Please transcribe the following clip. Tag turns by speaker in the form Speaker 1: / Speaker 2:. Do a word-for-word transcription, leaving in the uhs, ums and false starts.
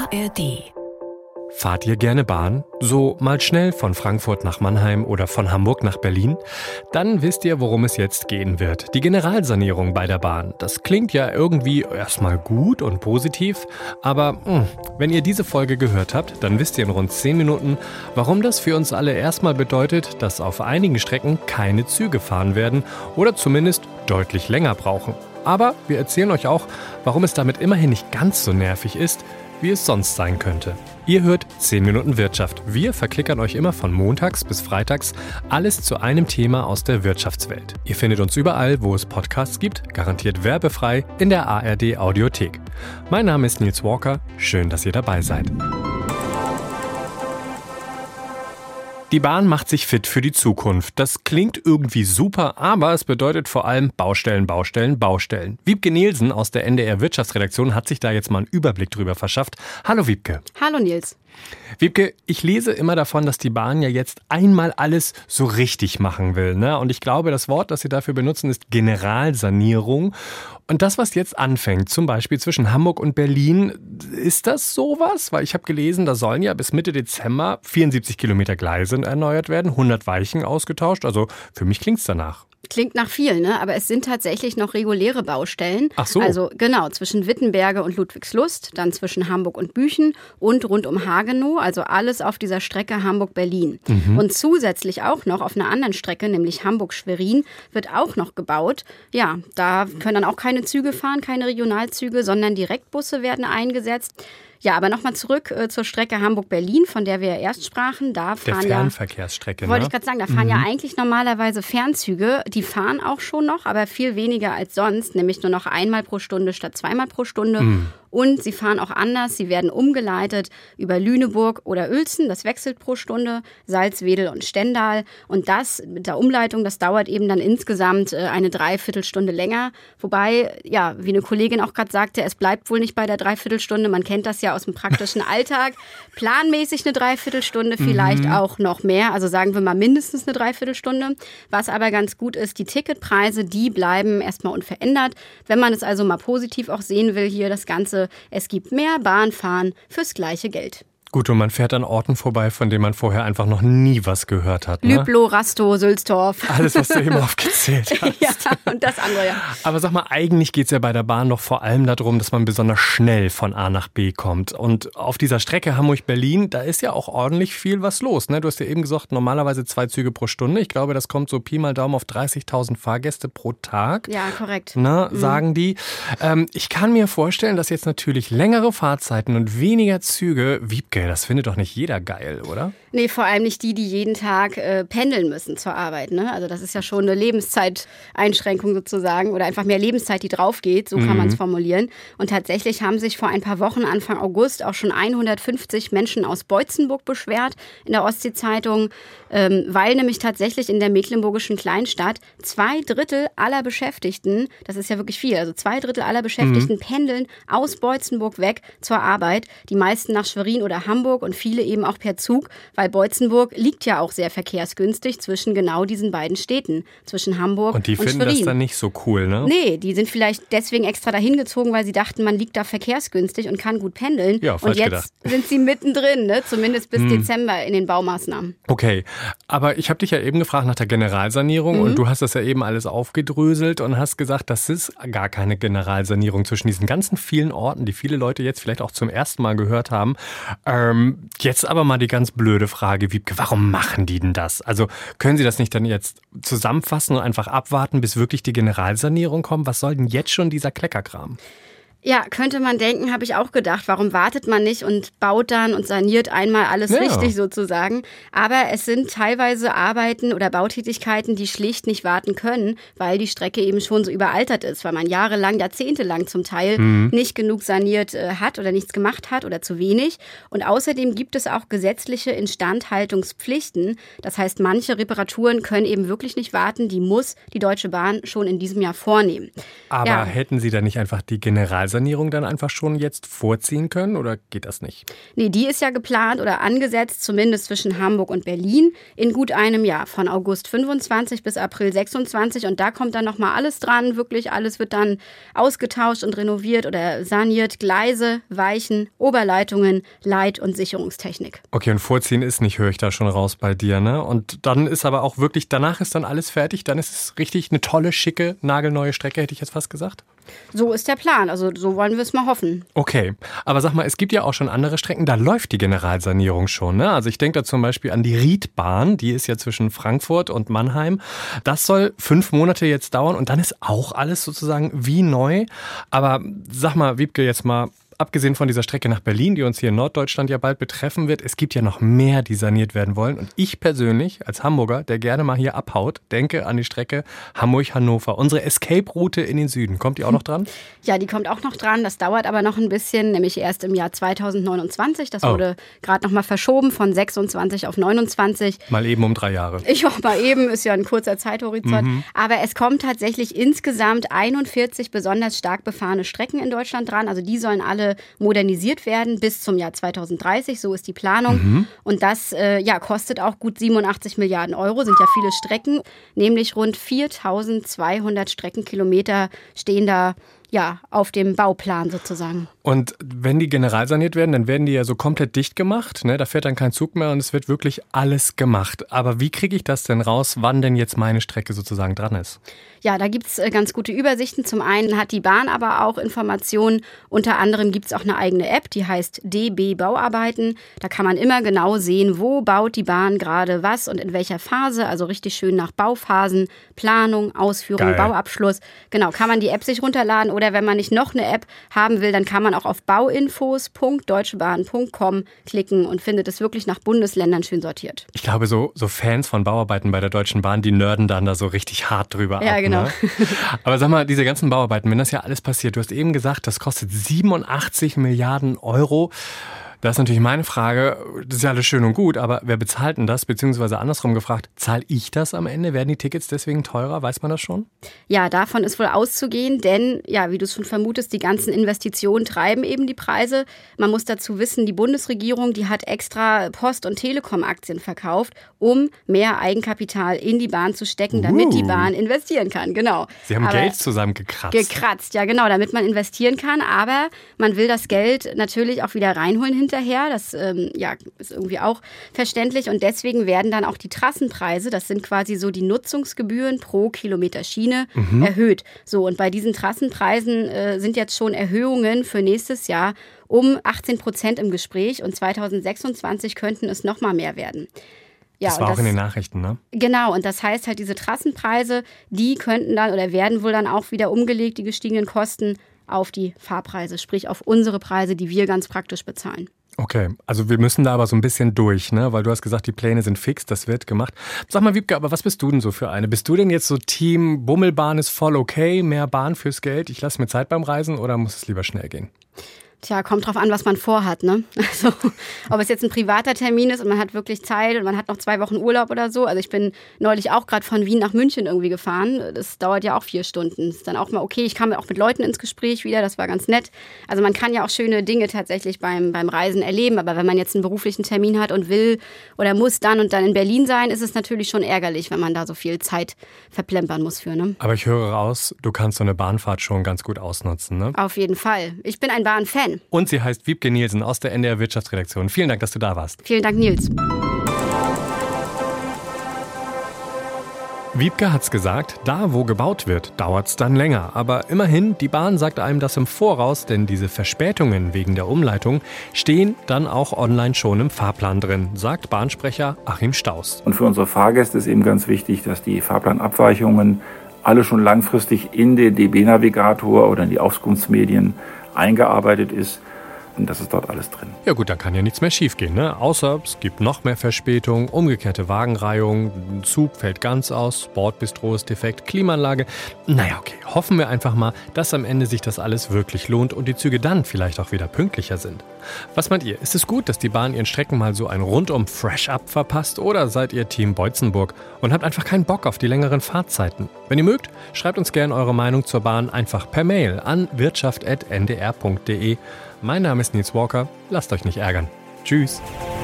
Speaker 1: A R D.
Speaker 2: Fahrt ihr gerne Bahn? So mal schnell von Frankfurt nach Mannheim oder von Hamburg nach Berlin? Dann wisst ihr, worum es jetzt gehen wird. Die Generalsanierung bei der Bahn. Das klingt ja irgendwie erstmal gut und positiv, aber mh, wenn ihr diese Folge gehört habt, dann wisst ihr in rund zehn Minuten, warum das für uns alle erstmal bedeutet, dass auf einigen Strecken keine Züge fahren werden oder zumindest deutlich länger brauchen. Aber wir erzählen euch auch, warum es damit immerhin nicht ganz so nervig ist, wie es sonst sein könnte. Ihr hört zehn Minuten Wirtschaft. Wir verklickern euch immer von montags bis freitags alles zu einem Thema aus der Wirtschaftswelt. Ihr findet uns überall, wo es Podcasts gibt, garantiert werbefrei in der A R D Audiothek. Mein Name ist Nils Walker. Schön, dass ihr dabei seid. Die Bahn macht sich fit für die Zukunft. Das klingt irgendwie super, aber es bedeutet vor allem Baustellen, Baustellen, Baustellen. Wiebke Nielsen aus der N D R Wirtschaftsredaktion hat sich da jetzt mal einen Überblick drüber verschafft. Hallo Wiebke.
Speaker 3: Hallo Nils.
Speaker 2: Wiebke, ich lese immer davon, dass die Bahn ja jetzt einmal alles so richtig machen will, ne? Und ich glaube, das Wort, das sie dafür benutzen, ist Generalsanierung. Und das, was jetzt anfängt, zum Beispiel zwischen Hamburg und Berlin, ist das sowas? Weil ich habe gelesen, da sollen ja bis Mitte Dezember vierundsiebzig Kilometer Gleise erneuert werden, hundert Weichen ausgetauscht. Also für mich klingt's danach.
Speaker 3: Klingt nach viel, ne? Aber es sind tatsächlich noch reguläre Baustellen.
Speaker 2: Ach so.
Speaker 3: Also genau, zwischen Wittenberge und Ludwigslust, dann zwischen Hamburg und Büchen und rund um Hagenow, also alles auf dieser Strecke Hamburg-Berlin. Mhm. Und zusätzlich auch noch auf einer anderen Strecke, nämlich Hamburg-Schwerin, wird auch noch gebaut. Ja, da können dann auch keine Züge fahren, keine Regionalzüge, sondern Direktbusse werden eingesetzt. Ja, aber nochmal zurück äh, zur Strecke Hamburg-Berlin, von der wir ja erst sprachen. Da fahren
Speaker 2: der Fernverkehrsstrecke,
Speaker 3: ja, wollte
Speaker 2: ne?
Speaker 3: ich gerade sagen, da fahren
Speaker 2: mhm.
Speaker 3: ja eigentlich normalerweise Fernzüge. Die fahren auch schon noch, aber viel weniger als sonst, nämlich nur noch einmal pro Stunde statt zweimal pro Stunde. Mhm. Und sie fahren auch anders. Sie werden umgeleitet über Lüneburg oder Uelzen. Das wechselt pro Stunde. Salzwedel und Stendal. Und das mit der Umleitung, das dauert eben dann insgesamt eine Dreiviertelstunde länger. Wobei, ja, wie eine Kollegin auch gerade sagte, es bleibt wohl nicht bei der Dreiviertelstunde. Man kennt das ja aus dem praktischen Alltag. Planmäßig eine Dreiviertelstunde, vielleicht mhm. auch noch mehr. Also sagen wir mal mindestens eine Dreiviertelstunde. Was aber ganz gut ist, die Ticketpreise, die bleiben erstmal unverändert. Wenn man es also mal positiv auch sehen will, hier das Ganze, es gibt mehr Bahnfahren fürs gleiche Geld.
Speaker 2: Gut, und man fährt an Orten vorbei, von denen man vorher einfach noch nie was gehört hat. Ne?
Speaker 3: Lüblow, Rastow, Sülstorf.
Speaker 2: Alles, was du eben aufgezählt hast.
Speaker 3: Ja, und das andere, ja.
Speaker 2: Aber sag mal, eigentlich geht es ja bei der Bahn doch vor allem darum, dass man besonders schnell von A nach B kommt. Und auf dieser Strecke Hamburg-Berlin, da ist ja auch ordentlich viel was los. Ne? Du hast ja eben gesagt, normalerweise zwei Züge pro Stunde. Ich glaube, das kommt so Pi mal Daumen auf dreißigtausend Fahrgäste pro Tag.
Speaker 3: Ja, korrekt.
Speaker 2: Ne, sagen mhm. die. Ähm, ich kann mir vorstellen, dass jetzt natürlich längere Fahrzeiten und weniger Züge, Wiebke, das findet doch nicht jeder geil, oder?
Speaker 3: Nee, vor allem nicht die, die jeden Tag äh, pendeln müssen zur Arbeit. Ne? Also das ist ja schon eine Lebenszeiteinschränkung sozusagen oder einfach mehr Lebenszeit, die drauf geht, so kann
Speaker 2: mhm.
Speaker 3: man es formulieren. Und tatsächlich haben sich vor ein paar Wochen, Anfang August, auch schon hundertfünfzig Menschen aus Boitzenburg beschwert in der Ostsee-Zeitung, ähm, weil nämlich tatsächlich in der mecklenburgischen Kleinstadt zwei Drittel aller Beschäftigten, das ist ja wirklich viel, also zwei Drittel aller Beschäftigten mhm. pendeln aus Boitzenburg weg zur Arbeit. Die meisten nach Schwerin oder Hamburg und viele eben auch per Zug, weil Boitzenburg liegt ja auch sehr verkehrsgünstig zwischen genau diesen beiden Städten, zwischen Hamburg und Schwerin.
Speaker 2: Und die finden das dann nicht so cool, ne?
Speaker 3: Nee, die sind vielleicht deswegen extra dahin gezogen, weil sie dachten, man liegt da verkehrsgünstig und kann gut pendeln.
Speaker 2: Ja, falsch
Speaker 3: und jetzt
Speaker 2: gedacht.
Speaker 3: sind sie mittendrin, ne? Zumindest bis
Speaker 2: hm.
Speaker 3: Dezember in den Baumaßnahmen.
Speaker 2: Okay, aber ich habe dich ja eben gefragt nach der Generalsanierung mhm. und du hast das ja eben alles aufgedröselt und hast gesagt, das ist gar keine Generalsanierung zwischen diesen ganzen vielen Orten, die viele Leute jetzt vielleicht auch zum ersten Mal gehört haben. Ähm, jetzt aber mal die ganz blöde Frage, Wiebke, warum machen die denn das? Also können sie das nicht dann jetzt zusammenfassen und einfach abwarten, bis wirklich die Generalsanierung kommt? Was soll denn jetzt schon dieser Kleckerkram?
Speaker 3: Ja, könnte man denken, habe ich auch gedacht. Warum wartet man nicht und baut dann und saniert einmal alles
Speaker 2: ja.
Speaker 3: richtig sozusagen? Aber es sind teilweise Arbeiten oder Bautätigkeiten, die schlicht nicht warten können, weil die Strecke eben schon so überaltert ist, weil man jahrelang, jahrzehntelang zum Teil mhm. nicht genug saniert äh, hat oder nichts gemacht hat oder zu wenig. Und außerdem gibt es auch gesetzliche Instandhaltungspflichten. Das heißt, manche Reparaturen können eben wirklich nicht warten. Die muss die Deutsche Bahn schon in diesem Jahr vornehmen.
Speaker 2: Aber ja. hätten Sie da nicht einfach die Generalsanierung Generalsanierung dann einfach schon jetzt vorziehen können oder geht das nicht?
Speaker 3: Nee, die ist ja geplant oder angesetzt, zumindest zwischen Hamburg und Berlin, in gut einem Jahr, von August fünfundzwanzig bis April sechsundzwanzig. Und da kommt dann nochmal alles dran, wirklich alles wird dann ausgetauscht und renoviert oder saniert. Gleise, Weichen, Oberleitungen, Leit- und Sicherungstechnik.
Speaker 2: Okay, und vorziehen ist nicht, höre ich da schon raus bei dir, ne? Und dann ist aber auch wirklich, danach ist dann alles fertig, dann ist es richtig eine tolle, schicke, nagelneue Strecke, hätte ich jetzt fast gesagt?
Speaker 3: So ist der Plan, also so wollen wir es mal hoffen.
Speaker 2: Okay, aber sag mal, es gibt ja auch schon andere Strecken, da läuft die Generalsanierung schon, ne? Also ich denke da zum Beispiel an die Riedbahn, die ist ja zwischen Frankfurt und Mannheim. Das soll fünf Monate jetzt dauern und dann ist auch alles sozusagen wie neu. Aber sag mal, Wiebke, jetzt mal, abgesehen von dieser Strecke nach Berlin, die uns hier in Norddeutschland ja bald betreffen wird, es gibt ja noch mehr, die saniert werden wollen. Und ich persönlich, als Hamburger, der gerne mal hier abhaut, denke an die Strecke Hamburg-Hannover. Unsere Escape-Route in den Süden. Kommt die auch noch dran?
Speaker 3: Ja, die kommt auch noch dran. Das dauert aber noch ein bisschen, nämlich erst im Jahr zweitausendneunundzwanzig. Das
Speaker 2: oh.
Speaker 3: wurde gerade noch mal verschoben von sechsundzwanzig auf neunundzwanzig.
Speaker 2: Mal eben um drei Jahre.
Speaker 3: Ich auch mal eben, ist ja ein kurzer Zeithorizont. Mhm. Aber es kommt tatsächlich insgesamt einundvierzig besonders stark befahrene Strecken in Deutschland dran. Also die sollen alle modernisiert werden bis zum Jahr zweitausenddreißig, so ist die Planung. Mhm. Und das äh, ja, kostet auch gut siebenundachtzig Milliarden Euro, sind ja viele Strecken, nämlich rund viertausendzweihundert Streckenkilometer stehen da ja, auf dem Bauplan sozusagen.
Speaker 2: Und wenn die generalsaniert werden, dann werden die ja so komplett dicht gemacht, ne? Da fährt dann kein Zug mehr und es wird wirklich alles gemacht. Aber wie kriege ich das denn raus, wann denn jetzt meine Strecke sozusagen dran ist?
Speaker 3: Ja, da gibt es ganz gute Übersichten. Zum einen hat die Bahn aber auch Informationen. Unter anderem gibt es auch eine eigene App, die heißt D B Bauarbeiten. Da kann man immer genau sehen, wo baut die Bahn gerade was und in welcher Phase. Also richtig schön nach Bauphasen, Planung, Ausführung, Geil. Bauabschluss. Genau, kann man die App sich runterladen. Oder wenn man nicht noch eine App haben will, dann kann man auch auf bauinfos punkt deutschebahn punkt com klicken und findet es wirklich nach Bundesländern schön sortiert.
Speaker 2: Ich glaube, so, so Fans von Bauarbeiten bei der Deutschen Bahn, die nerden dann da so richtig hart drüber
Speaker 3: ja,
Speaker 2: ab.
Speaker 3: Genau.
Speaker 2: Ne? Aber sag mal, diese ganzen Bauarbeiten, wenn das ja alles passiert, du hast eben gesagt, das kostet siebenundachtzig Milliarden Euro. Da ist natürlich meine Frage, das ist ja alles schön und gut, aber wer bezahlt denn das? Beziehungsweise andersrum gefragt, zahle ich das am Ende? Werden die Tickets deswegen teurer? Weiß man das schon?
Speaker 3: Ja, davon ist wohl auszugehen, denn, ja, wie du es schon vermutest, die ganzen Investitionen treiben eben die Preise. Man muss dazu wissen, die Bundesregierung, die hat extra Post- und Telekom-Aktien verkauft, um mehr Eigenkapital in die Bahn zu stecken, damit uh. die Bahn investieren kann. Genau.
Speaker 2: Sie haben
Speaker 3: aber
Speaker 2: Geld zusammengekratzt.
Speaker 3: Gekratzt, ja genau, damit man investieren kann, aber man will das Geld natürlich auch wieder reinholen hinterher. Das ähm, ja, ist irgendwie auch verständlich und deswegen werden dann auch die Trassenpreise, das sind quasi so die Nutzungsgebühren pro Kilometer Schiene, mhm. erhöht. So, und bei diesen Trassenpreisen äh, sind jetzt schon Erhöhungen für nächstes Jahr um achtzehn Prozent im Gespräch und zweitausendsechsundzwanzig könnten es noch mal mehr werden. Ja,
Speaker 2: das war
Speaker 3: das,
Speaker 2: auch in den Nachrichten, ne?
Speaker 3: Genau, und das heißt halt, diese Trassenpreise, die könnten dann oder werden wohl dann auch wieder umgelegt, die gestiegenen Kosten, auf die Fahrpreise, sprich auf unsere Preise, die wir ganz praktisch bezahlen.
Speaker 2: Okay, also wir müssen da aber so ein bisschen durch, ne? Weil du hast gesagt, die Pläne sind fix, das wird gemacht. Sag mal, Wiebke, aber was bist du denn so für eine? Bist du denn jetzt so Team Bummelbahn ist voll okay, mehr Bahn fürs Geld, ich lasse mir Zeit beim Reisen oder muss es lieber schnell gehen?
Speaker 3: Tja, kommt drauf an, was man vorhat, ne? Also, ob es jetzt ein privater Termin ist und man hat wirklich Zeit und man hat noch zwei Wochen Urlaub oder so. Also ich bin neulich auch gerade von Wien nach München irgendwie gefahren. Das dauert ja auch vier Stunden. Ist dann auch mal okay. Ich kam auch mit Leuten ins Gespräch wieder, das war ganz nett. Also man kann ja auch schöne Dinge tatsächlich beim, beim Reisen erleben. Aber wenn man jetzt einen beruflichen Termin hat und will oder muss dann und dann in Berlin sein, ist es natürlich schon ärgerlich, wenn man da so viel Zeit verplempern muss für, ne?
Speaker 2: Aber ich höre raus, du kannst so eine Bahnfahrt schon ganz gut ausnutzen, ne?
Speaker 3: Auf jeden Fall. Ich bin ein Bahnfan.
Speaker 2: Und sie heißt Wiebke Nielsen aus der N D R Wirtschaftsredaktion. Vielen Dank, dass du da warst.
Speaker 3: Vielen Dank, Nils.
Speaker 2: Wiebke hat's gesagt, da wo gebaut wird, dauert's dann länger. Aber immerhin, die Bahn sagt einem das im Voraus, denn diese Verspätungen wegen der Umleitung stehen dann auch online schon im Fahrplan drin, sagt Bahnsprecher Achim Staus.
Speaker 1: Und für unsere Fahrgäste ist eben ganz wichtig, dass die Fahrplanabweichungen alle schon langfristig in den D B-Navigator oder in die Auskunftsmedien eingearbeitet ist. und das ist dort alles drin.
Speaker 2: Ja gut, dann kann ja nichts mehr schiefgehen, ne? Außer es gibt noch mehr Verspätung, umgekehrte Wagenreihung, ein Zug fällt ganz aus, Bordbistro ist defekt, Klimaanlage. Naja, okay, hoffen wir einfach mal, dass am Ende sich das alles wirklich lohnt und die Züge dann vielleicht auch wieder pünktlicher sind. Was meint ihr? Ist es gut, dass die Bahn ihren Strecken mal so ein rundum Fresh-Up verpasst oder seid ihr Team Boitzenburg und habt einfach keinen Bock auf die längeren Fahrzeiten? Wenn ihr mögt, schreibt uns gerne eure Meinung zur Bahn einfach per Mail an wirtschaft punkt n d r punkt d e. Mein Name ist Nils Walker, lasst euch nicht ärgern. Tschüss.